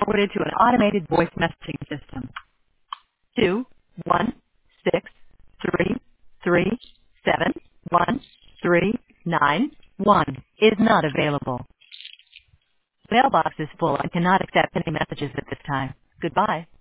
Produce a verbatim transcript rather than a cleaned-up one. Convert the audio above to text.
forwarded to an automated voice messaging system. Two one six three three seven one three nine one is not available. Mailbox is full and cannot accept any messages at this time. Goodbye.